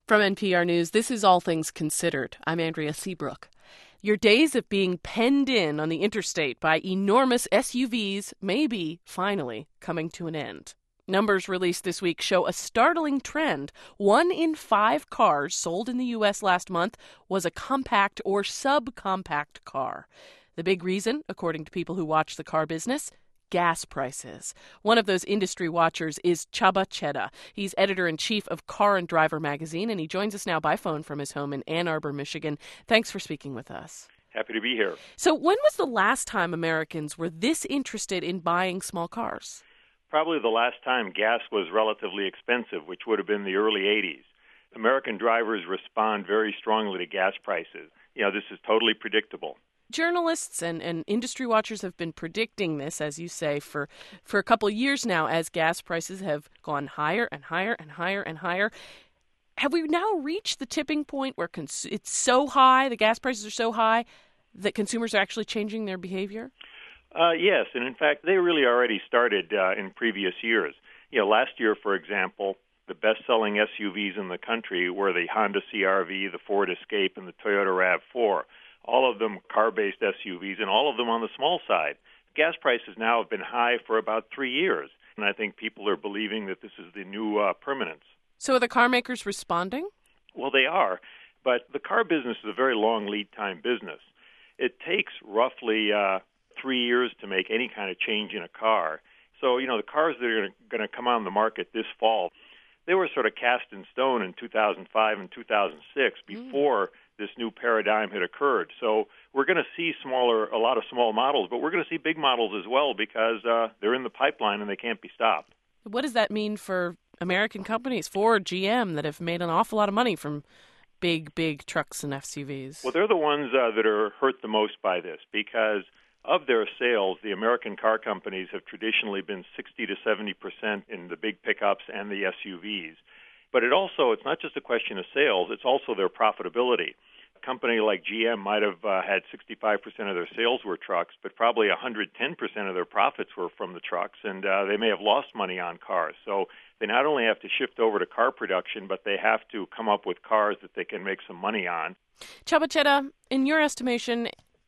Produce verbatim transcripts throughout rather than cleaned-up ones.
From N P R News, this is All Things Considered. I'm Andrea Seabrook. Your days of being penned in on the interstate by enormous S U Vs may be, finally, coming to an end. Numbers released this week show a startling trend. One in five cars sold in the U S last month was a compact or subcompact car. The big reason, according to people who watch the car business, gas prices. One of those industry watchers is Csaba Cseda. He's editor-in-chief of Car and Driver magazine, and he joins us now by phone from his home in Ann Arbor, Michigan. Thanks for speaking with us. Happy to be here. So when was the last time Americans were this interested in buying small cars? Probably the last time gas was relatively expensive, which would have been the early eighties. American drivers respond very strongly to gas prices. You know, this is totally predictable. Journalists and, and industry watchers have been predicting this, as you say, for, for a couple of years now as gas prices have gone higher and higher and higher and higher. Have we now reached the tipping point where cons- it's so high, the gas prices are so high, that consumers are actually changing their behavior? Uh, yes, and in fact, they really already started uh, in previous years. You know, last year, for example, the best-selling S U Vs in the country were the Honda C R V, the Ford Escape, and the Toyota RAV four. All of them car-based S U Vs, and all of them on the small side. Gas prices now have been high for about three years, and I think people are believing that this is the new uh, permanence. So are the car makers responding? Well, they are, but the car business is a very long lead-time business. It takes roughly uh, three years to make any kind of change in a car. So, you know, the cars that are going to come on the market this fall, they were sort of cast in stone in two thousand five and two thousand six before mm. this new paradigm had occurred. So we're going to see smaller, a lot of small models, but we're going to see big models as well because uh, they're in the pipeline and they can't be stopped. What does that mean for American companies, Ford, G M, that have made an awful lot of money from big, big trucks and S U Vs? Well, they're the ones uh, that are hurt the most by this because of their sales, the American car companies have traditionally been sixty to seventy percent in the big pickups and the S U Vs. But it also, it's not just a question of sales, it's also their profitability. A company like G M might have uh, had sixty-five percent of their sales were trucks, but probably one hundred ten percent of their profits were from the trucks, and uh, they may have lost money on cars. So they not only have to shift over to car production, but they have to come up with cars that they can make some money on. Csaba Cseda, in your estimation,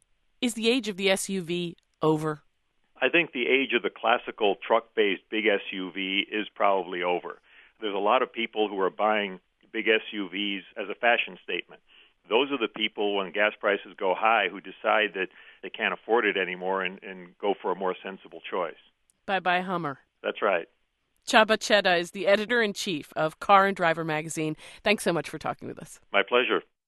is the age of the S U V over? I think the age of the classical truck-based big S U V is probably over. There's a lot of people who are buying big S U Vs as a fashion statement. Those are the people, when gas prices go high, who decide that they can't afford it anymore and, and go for a more sensible choice. Bye-bye, Hummer. That's right. Csaba Cseda is the editor-in-chief of Car and Driver magazine. Thanks so much for talking with us. My pleasure.